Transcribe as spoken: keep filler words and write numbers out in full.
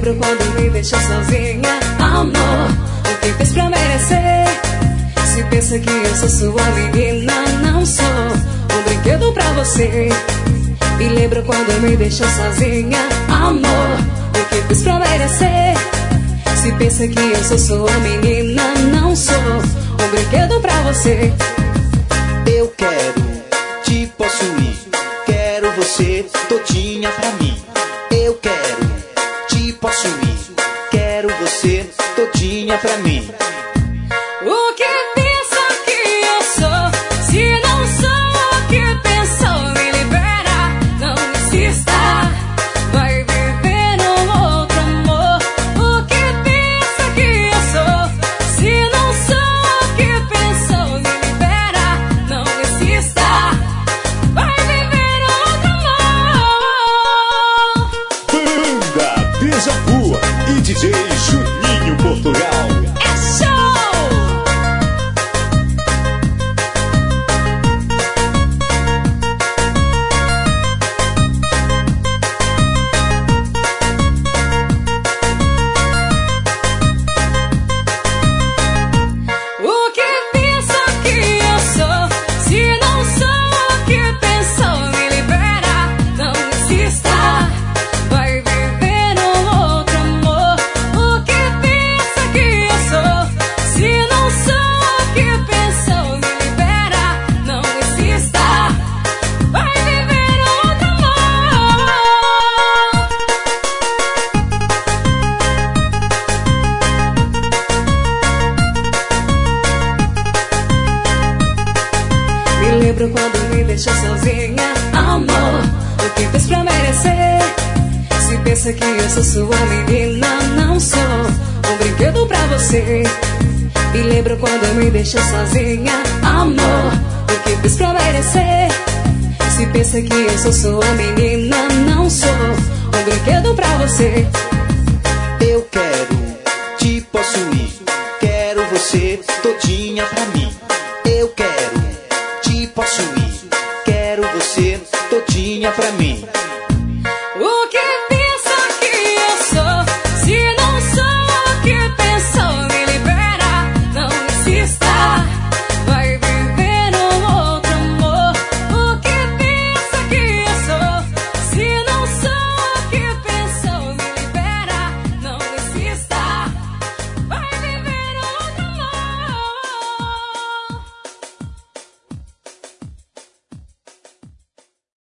lembro quando me deixou sozinha. Amor, o que fez pra merecer? Se pensa que eu sou sua menina, não sou um brinquedo pra você. Me lembro quando me deixou sozinha. Amor, o que fiz pra merecer? Se pensa que eu sou sua menina, não sou um brinquedo pra você. Eu quero te possuir, quero você todinha pra mim. Eu quero te possuir, quero você todinha pra mim. O que pensa que eu sou? Se não sou o que pensou, me libera, não insista. Vai viver um outro amor. O que pensa que eu sou? Se não sou o que pensou, me libera, não insista. Vai viver outro amor. Banda Beija Vu e D J Juninho Portugal. É show! O que pensa que eu sou? Se não sou o que pensou, me libera, não insista. Vai viver um outro amor. O que pensa que eu sou? Se não sou o que pensou, me libera, não insista. Vai viver outro amor. Me lembro quando me deixou sozinha. Amor, o que fez pra merecer? Se pensa que eu sou sua menina, não sou um brinquedo pra você. Me lembro quando me deixou sozinha. Amor, o que fiz pra merecer? Se pensa que eu sou sua menina, não sou um brinquedo pra você. Eu quero te possuir, quero você todinha pra mim. Eu quero te possuir, quero você todinha pra mim.